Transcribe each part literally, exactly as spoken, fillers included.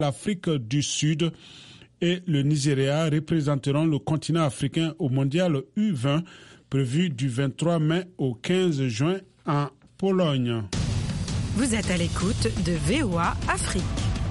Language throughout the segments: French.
l'Afrique du Sud et le Nigeria représenteront le continent africain au mondial U vingt prévu du vingt-trois mai au quinze juin en Pologne. Vous êtes à l'écoute de V O A Afrique.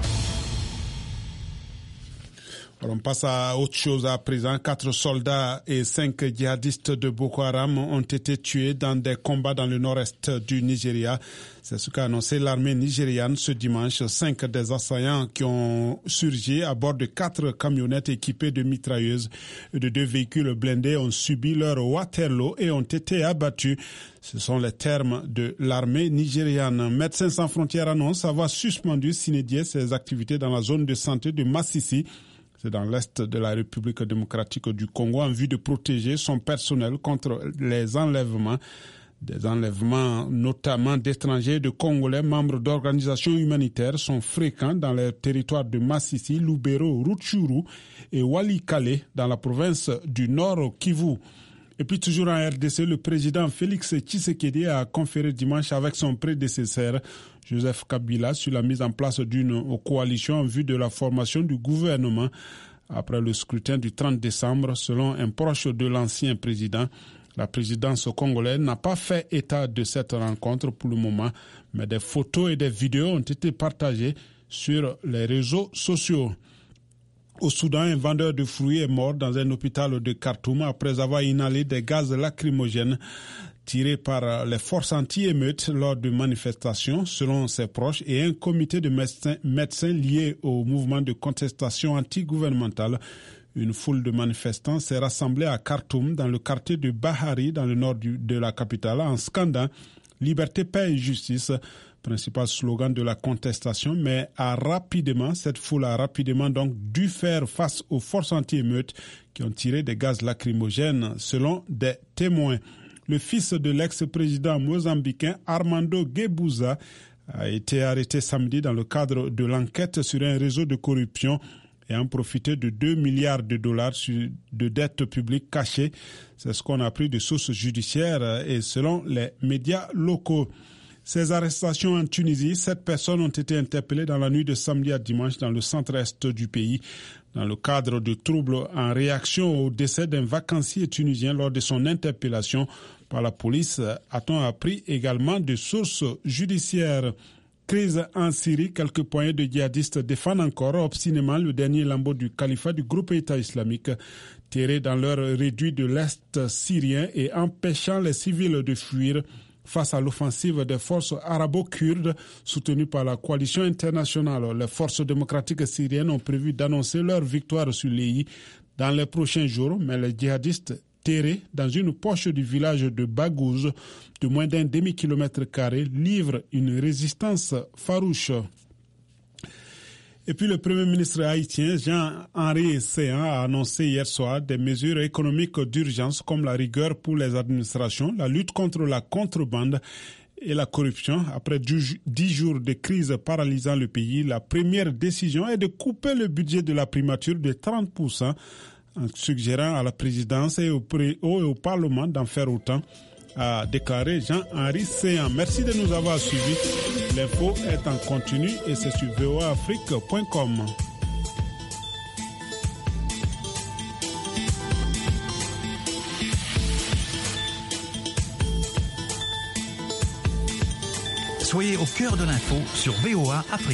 Alors on passe à autre chose à présent. Quatre soldats et cinq djihadistes de Boko Haram ont été tués dans des combats dans le nord-est du Nigeria. C'est ce qu'a annoncé l'armée nigériane ce dimanche. Cinq des assaillants qui ont surgi à bord de quatre camionnettes équipées de mitrailleuses et de deux véhicules blindés ont subi leur Waterloo et ont été abattus. Ce sont les termes de l'armée nigériane. Médecins sans frontières annonce avoir suspendu sine die ses activités dans la zone de santé de Massissi. C'est dans l'est de la République démocratique du Congo en vue de protéger son personnel contre les enlèvements. Des enlèvements notamment d'étrangers et de Congolais membres d'organisations humanitaires sont fréquents dans les territoires de Massissi, Lubero, Rutshuru et Walikale dans la province du Nord Kivu. Et puis toujours en R D C, le président Félix Tshisekedi a conféré dimanche avec son prédécesseur Joseph Kabila sur la mise en place d'une coalition en vue de la formation du gouvernement après le scrutin du trente décembre. Selon un proche de l'ancien président, la présidence congolaise n'a pas fait état de cette rencontre pour le moment, mais des photos et des vidéos ont été partagées sur les réseaux sociaux. Au Soudan, un vendeur de fruits est mort dans un hôpital de Khartoum après avoir inhalé des gaz lacrymogènes tirés par les forces anti-émeutes lors de manifestations, selon ses proches, et un comité de médecins, médecins liés au mouvement de contestation anti-gouvernementale. Une foule de manifestants s'est rassemblée à Khartoum, dans le quartier de Bahari, dans le nord du, de la capitale, en scandant « Liberté, paix et justice », principal slogan de la contestation, mais a rapidement, cette foule a rapidement donc dû faire face aux forces anti-émeutes qui ont tiré des gaz lacrymogènes, selon des témoins. Le fils de l'ex-président mozambicain Armando Guebuza a été arrêté samedi dans le cadre de l'enquête sur un réseau de corruption et a profité de deux milliards de dollars de dettes publiques cachées. C'est ce qu'on a appris de sources judiciaires et selon les médias locaux. Ces arrestations en Tunisie, sept personnes ont été interpellées dans la nuit de samedi à dimanche dans le centre-est du pays, dans le cadre de troubles en réaction au décès d'un vacancier tunisien lors de son interpellation par la police, a-t-on appris également de sources judiciaires. Crise en Syrie, quelques poignées de djihadistes défendent encore obstinément le dernier lambeau du califat du groupe État islamique, terré dans leur réduit de l'Est syrien et empêchant les civils de fuir face à l'offensive des forces arabo-kurdes soutenues par la coalition internationale. Les forces démocratiques syriennes ont prévu d'annoncer leur victoire sur l'E I dans les prochains jours, mais les djihadistes terrés dans une poche du village de Baghouz, de moins d'un demi-kilomètre carré, livrent une résistance farouche. Et puis le Premier ministre haïtien Jean-Henri Séan a annoncé hier soir des mesures économiques d'urgence comme la rigueur pour les administrations, la lutte contre la contrebande et la corruption. Après dix jours de crise paralysant le pays, la première décision est de couper le budget de la primature de trente pour cent en suggérant à la présidence et au, pré- et au Parlement d'en faire autant, a déclaré Jean-Henri Séan. Merci de nous avoir suivis. L'info est en continu et c'est sur v o a afrique point com. Soyez au cœur de l'info sur V O A Afrique.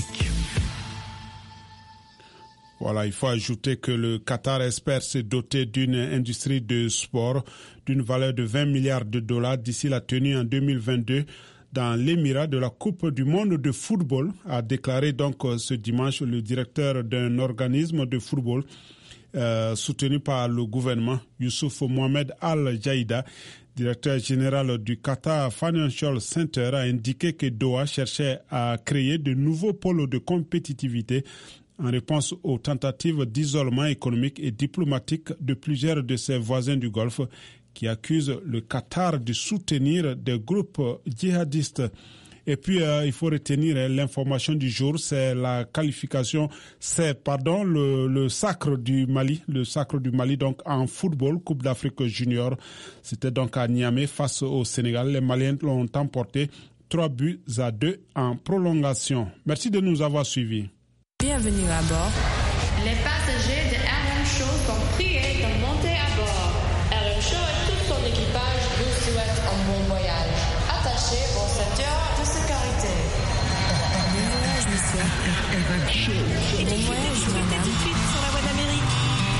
Voilà, il faut ajouter que le Qatar espère se doter d'une industrie de sport d'une valeur de vingt milliards de dollars d'ici la tenue en deux mille vingt-deux dans l'émirat de la Coupe du monde de football, a déclaré donc ce dimanche le directeur d'un organisme de football euh, soutenu par le gouvernement, Youssouf Mohamed Al-Jaïda. Directeur général du Qatar Financial Center, a indiqué que Doha cherchait à créer de nouveaux pôles de compétitivité en réponse aux tentatives d'isolement économique et diplomatique de plusieurs de ses voisins du Golfe qui accusent le Qatar de soutenir des groupes djihadistes. Et puis, euh, il faut retenir hein, l'information du jour, c'est la qualification, c'est, pardon, le, le sacre du Mali, le sacre du Mali, donc en football, Coupe d'Afrique Junior. C'était donc à Niamey face au Sénégal. Les Maliens l'ont emporté trois buts à deux en prolongation. Merci de nous avoir suivis. Bienvenue à bord. Les passagers de R M Show sont priés de monter à bord. R M Show et tout son équipage vous souhaitent un bon voyage. Attachez vos ceintures de sécurité. Bon voyage, monsieur. R M Show. Bon voyage, madame. Tout de suite sur la voie d'Amérique.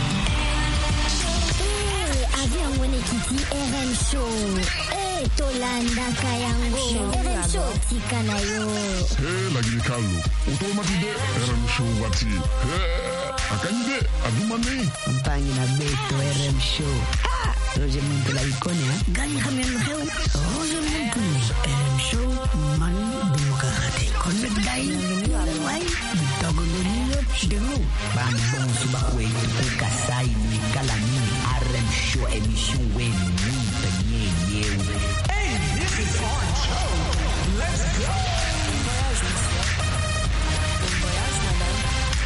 Eh, avion wene kiti R M Show. Eh, tolanda kayango. R M Show tika na yo. Eh, lagi kalu. Otomatide R M Show wati. Eh, akanyide adumani. Mpangi na beto R M Show. Ah, Roger Muntu la ikone ha. Gani kami mheu. Roger Muntu R M Show man demokrate. Konne dai. Wai. Dogo nyo dego. Bang bong suba kweli kukasai ni kalani. R M Show emission wen ni penye yeu. Hey, this is our show. Let's go. Bon voyage, monsieur. Bon voyage, madame.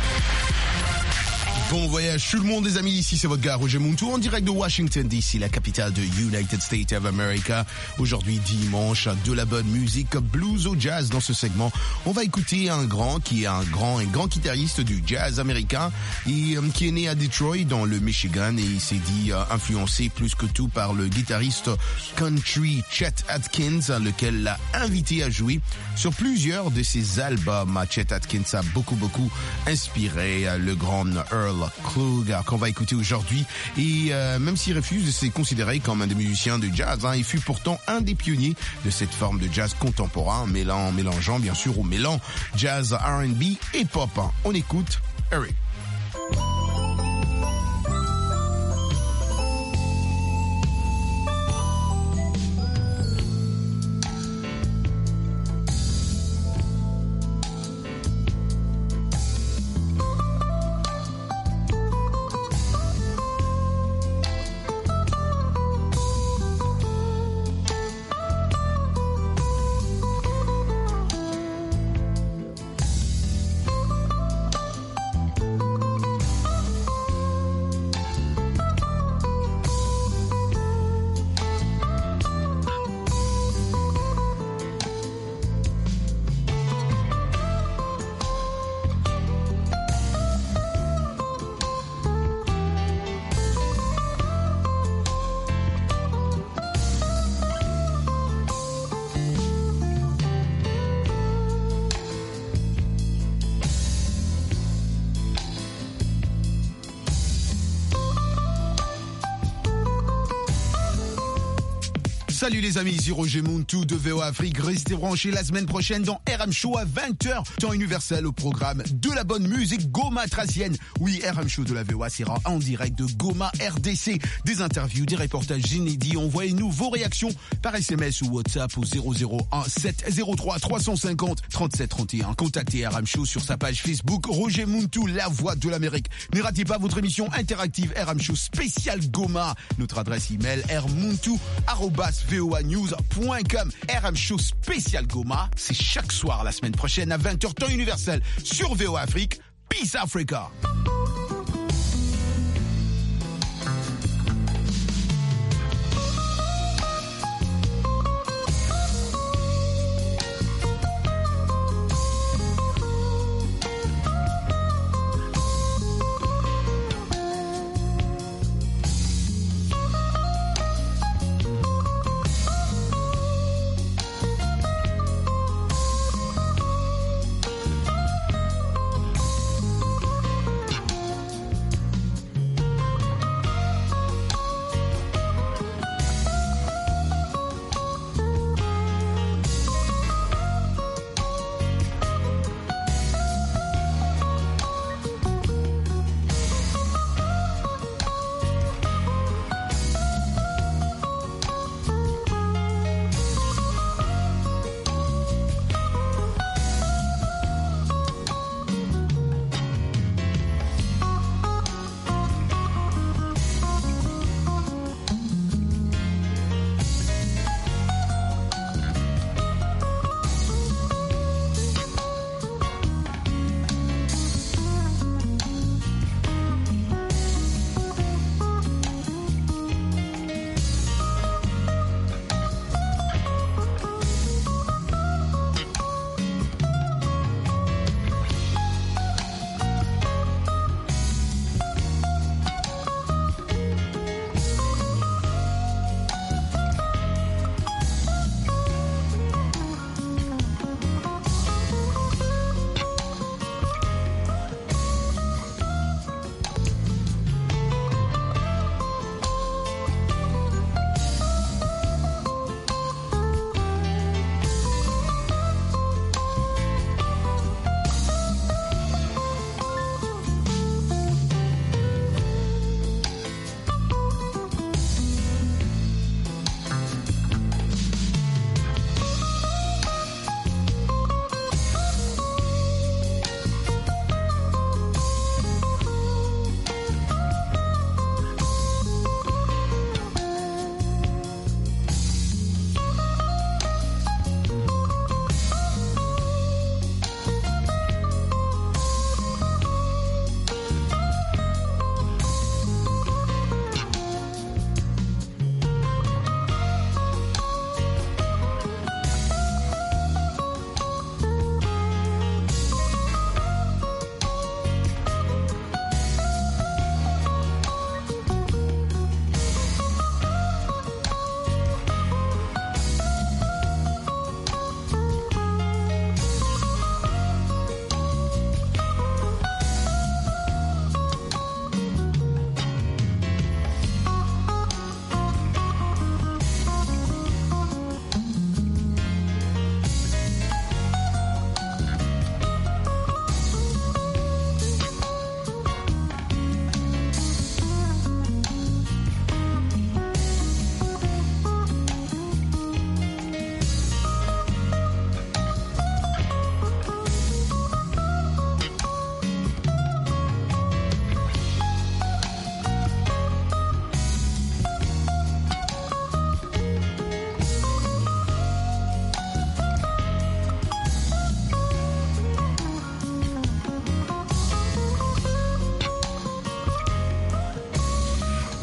Bon voyage tout le monde les amis, ici c'est votre gars Roger Muntu en direct de Washington D C, la capitale de United States of America. Aujourd'hui dimanche, de la bonne musique blues au jazz dans ce segment. On va écouter un grand qui est un grand et grand guitariste du jazz américain et euh, qui est né à Detroit dans le Michigan et il s'est dit euh, influencé plus que tout par le guitariste country Chet Atkins, lequel l'a invité à jouer sur plusieurs de ses albums. Chet Atkins a beaucoup beaucoup inspiré euh, le grand Earl Klugh qu'on va écouter aujourd'hui et euh, même s'il refuse de se considérer comme un des musiciens de jazz, hein, il fut pourtant un des pionniers de cette forme de jazz contemporain, mêlant, mélangeant bien sûr au mélange jazz, R and B et pop. On écoute Eric. Salut les amis, ici Roger Muntu de V O A Afrique. Restez branchés la semaine prochaine dans R M Show à vingt heures, temps universel au programme de la bonne musique Goma Tracienne. Oui, R M Show de la V O A sera en direct de Goma R D C. Des interviews, des reportages inédits. Envoyez-nous vos réactions par S M S ou WhatsApp au zéro zéro un sept zéro trois trois cent cinquante trente-sept trente et un. Contactez R M Show sur sa page Facebook Roger Muntu, la voix de l'Amérique. Ne ratez pas votre émission interactive R M Show spécial Goma. Notre adresse email rmuntu arobase v o a news point com. R M Show spécial Goma, c'est chaque soir la semaine prochaine à vingt heures temps universel sur V O A Afrique. Peace Africa.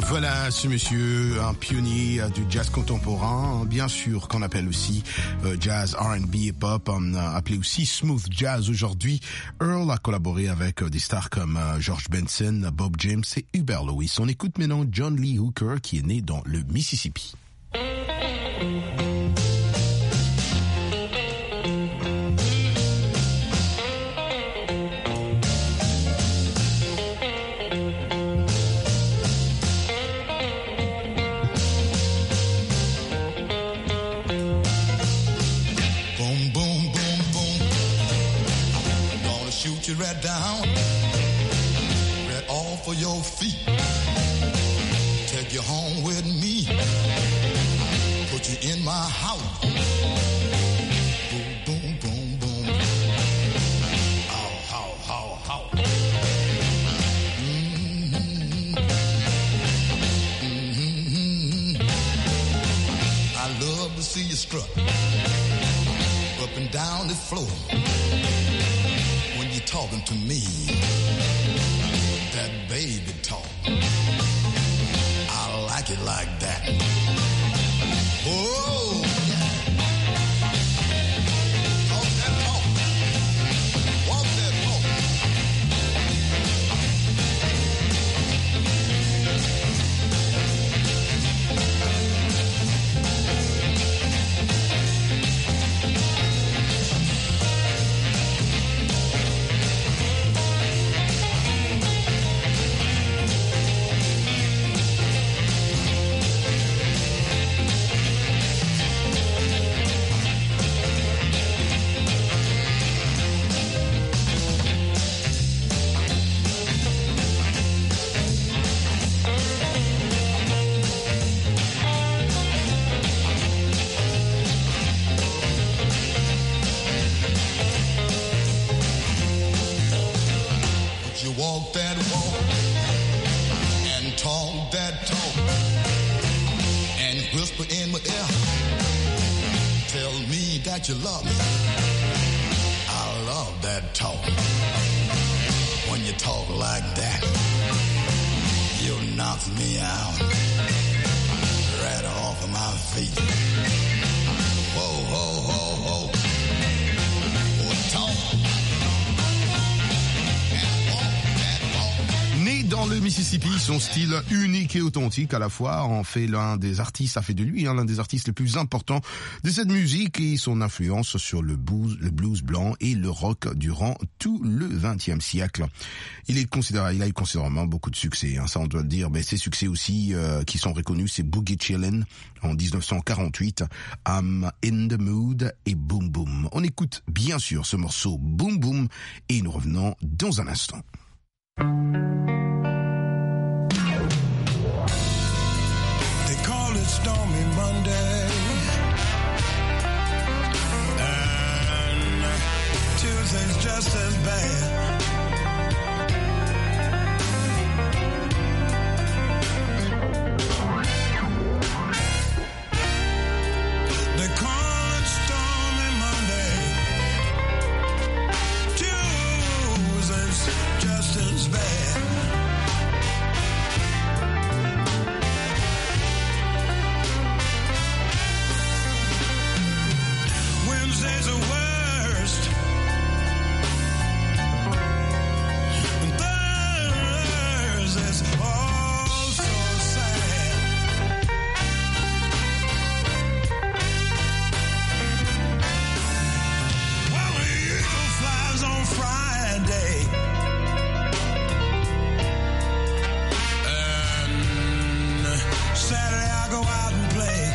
Voilà ce monsieur, un pionnier du jazz contemporain, bien sûr qu'on appelle aussi euh, jazz, R and B et pop, on a appelé aussi smooth jazz aujourd'hui. Earl a collaboré avec euh, des stars comme euh, George Benson, Bob James et Hubert Lewis. On écoute maintenant John Lee Hooker qui est né dans le Mississippi. You right down, right off of your feet. Take you home with me, put you in my house. Boom, boom, boom, boom. How, how, how, how. Mm-hmm. Mm-hmm. I love to see you strut up and down the floor. You're talking to me, that baby talk. I like it like that. Oh, yeah. Talk that talk. Walk that talk. Walk that walk and talk that talk and whisper in my ear. Tell me that you love me. I love that talk. When you talk like that, you knock me out right off of my feet. Whoa, whoa, whoa, whoa. Oh, talk. Né dans le Mississippi, son style unique et authentique à la fois en fait l'un des artistes, ça fait de lui hein, l'un des artistes les plus importants de cette musique et son influence sur le blues, le blues blanc et le rock durant tout le vingtième siècle. Il est considéré, il a eu considérablement beaucoup de succès, hein, ça on doit le dire, mais ses succès aussi euh, qui sont reconnus, c'est Boogie Chillin' en dix-neuf cent quarante-huit, I'm in the Mood et Boom Boom. On écoute bien sûr ce morceau Boom Boom et nous revenons dans un instant. Stormy Monday and Tuesday's just as bad. They call it Stormy Monday. Tuesday's just as bad. Wednesday's the worst. Thursday's oh so sad. Well, the eagle flies on Friday. And Saturday I go out and play.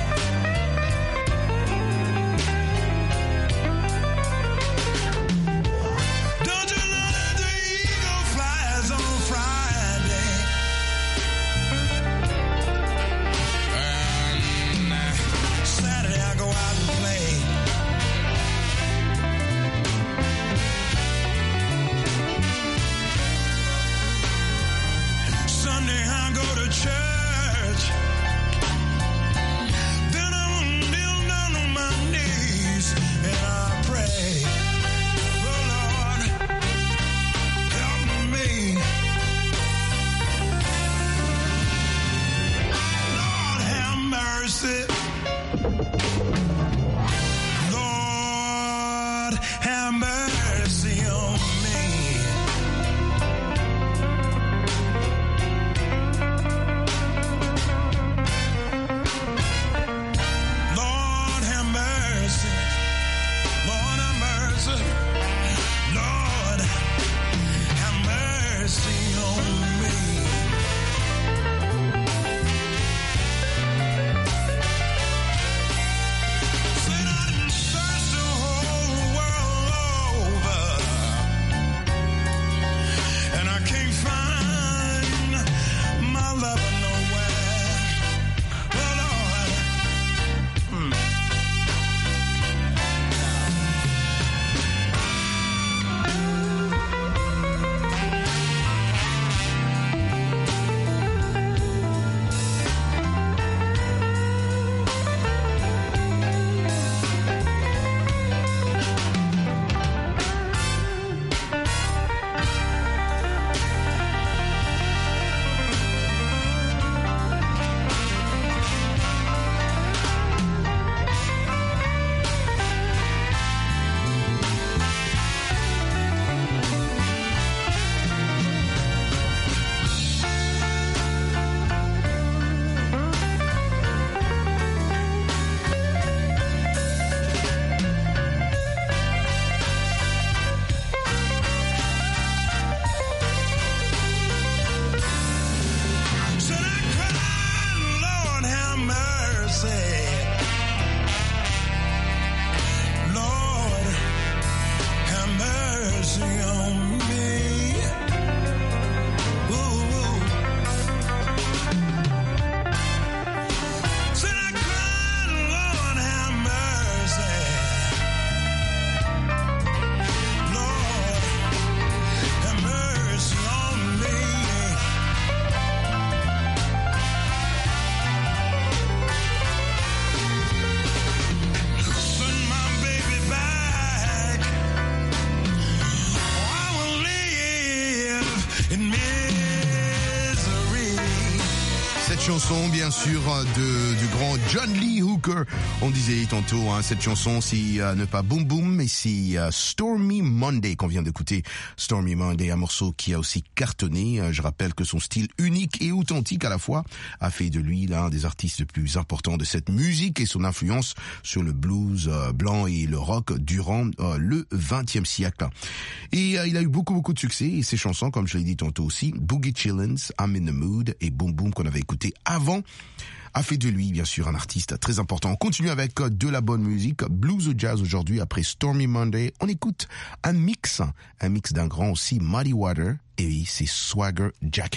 Cette chanson, bien sûr, de, du grand John Lee Hooker. On disait tantôt, hein, cette chanson, c'est euh, ne pas Boom Boom, mais c'est euh, Stormy Monday qu'on vient d'écouter. Stormy Monday, un morceau qui a aussi cartonné. Euh, je rappelle que son style unique et authentique à la fois a fait de lui l'un des artistes les plus importants de cette musique et son influence sur le blues euh, blanc et le rock durant euh, le vingtième siècle. Et euh, il a eu beaucoup, beaucoup de succès. Et ses chansons, comme je l'ai dit tantôt aussi, Boogie Chillins, I'm in the Mood et Boom Boom qu'on avait écouté avant, a fait de lui, bien sûr, un artiste très important. On continue avec de la bonne musique, blues ou jazz aujourd'hui, après Stormy Monday. On écoute un mix, un mix d'un grand aussi, Muddy Water, et c'est Swagger Jackin'.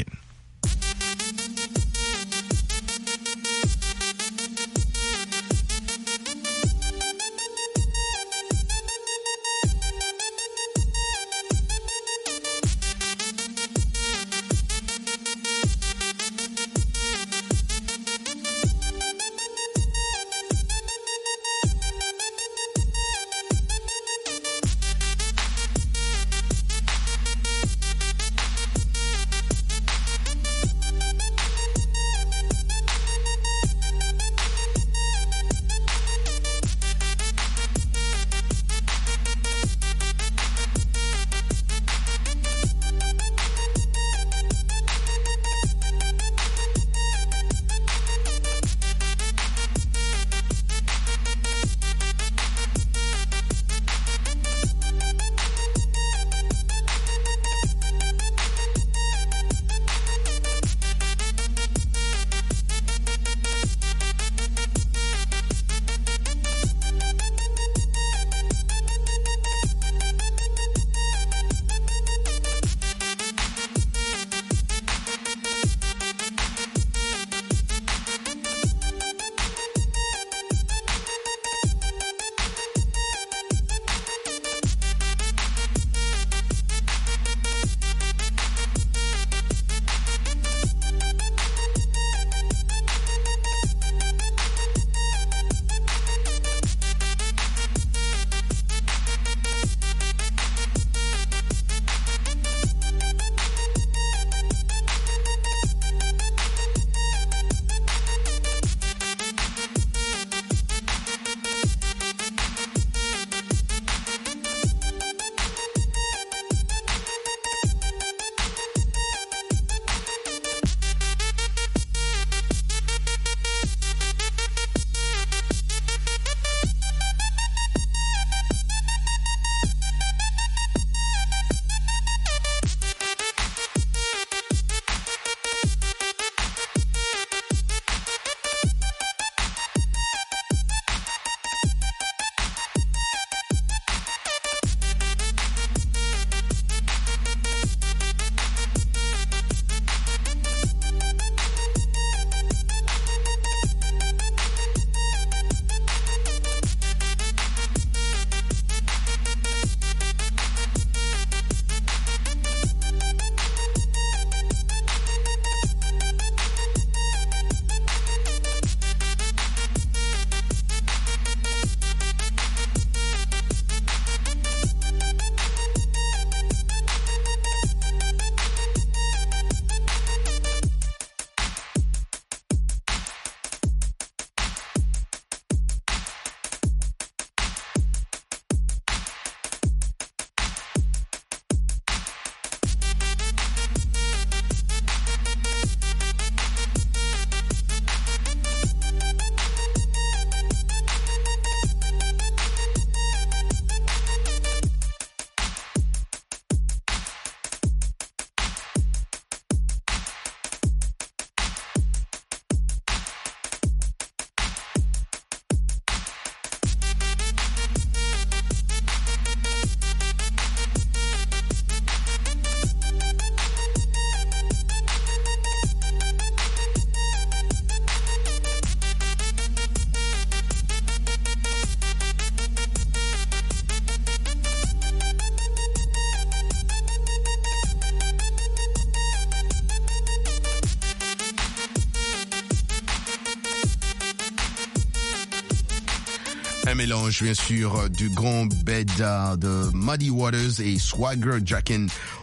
Un mélange, bien sûr, du grand bed de Muddy Waters et Swagger Jackin'.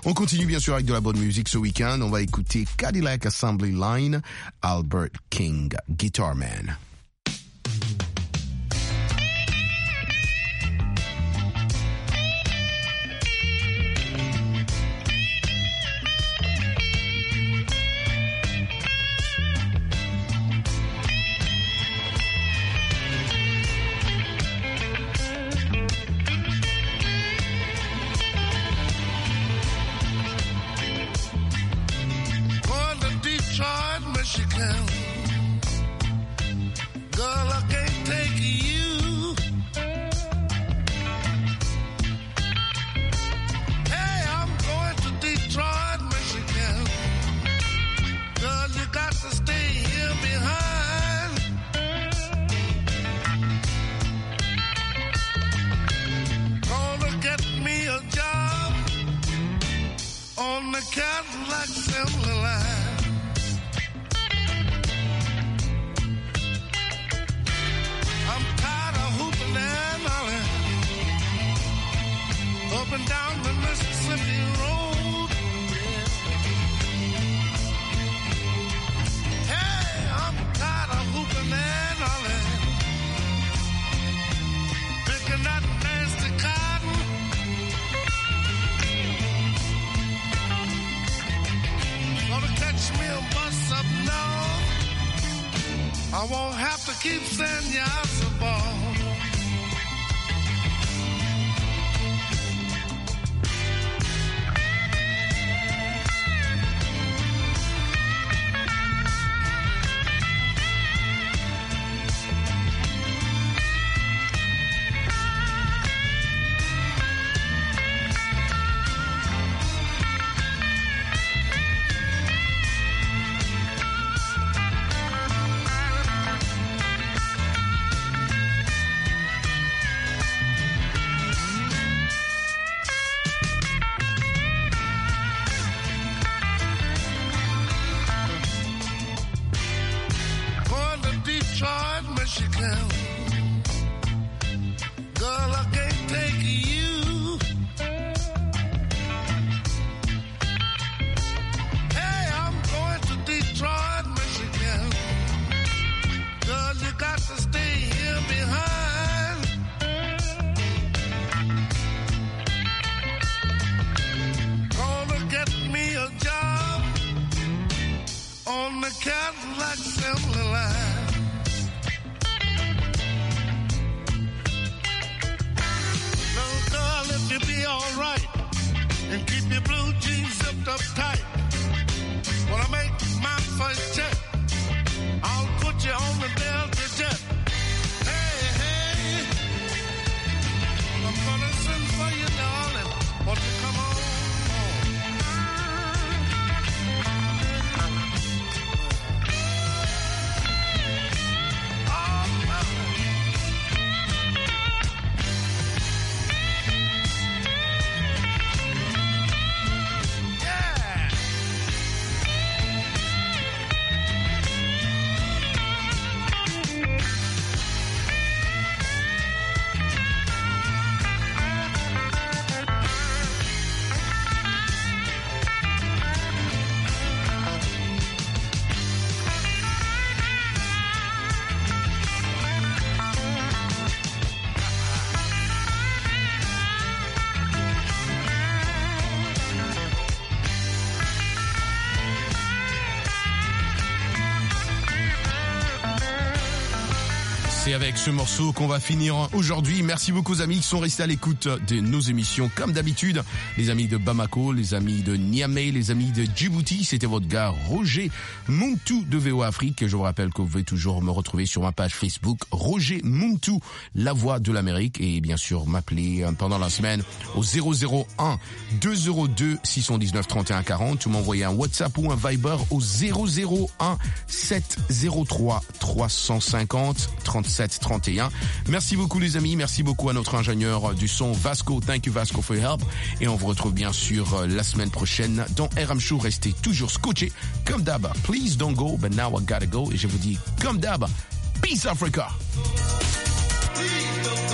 On continue bien sûr avec de la bonne musique ce week-end. On va écouter Cadillac Assembly Line, Albert King, Guitar Man. Michigan. Girl, I can't take you. Hey, I'm going to Detroit, Michigan. Girl, you got to stay here behind. Gonna get me a job on the Cadillac assembly line. Up and down the Mississippi Road. Hey, I'm tired of hooping and hollering, picking that nasty cotton. Gonna catch me a bus up north. I won't have to keep saying yes a ball. Michigan. Girl, I can't take you. Hey, I'm going to Detroit, Michigan. Girl, you got to stay here behind. Gonna get me a job on the Cadillac assembly line. You be alright and keep your blue jeans zipped up tight. When I make my first check, I'll put you on the Delta jet. Hey, hey, I'm gonna send for you, darling. Won't you come on? C'est avec ce morceau qu'on va finir aujourd'hui. Merci beaucoup aux amis qui sont restés à l'écoute de nos émissions comme d'habitude. Les amis de Bamako, les amis de Niamey, les amis de Djibouti. C'était votre gars Roger Muntu de V O A Afrique. Je vous rappelle que vous pouvez toujours me retrouver sur ma page Facebook Roger Muntu, la voix de l'Amérique. Et bien sûr m'appeler pendant la semaine au zéro zéro un deux zéro deux six un neuf trente et un quarante ou m'envoyer un WhatsApp ou un Viber au zéro zéro un sept zéro trois trois cent cinquante trente-sept trente et un. Merci beaucoup les amis, merci beaucoup à notre ingénieur du son Vasco. Thank you Vasco for your help. Et on vous retrouve bien sûr la semaine prochaine dans R M Show. Restez toujours scotchés comme d'hab. Please don't go, but now I gotta go. Et je vous dis comme d'hab, peace Africa. Please don't go.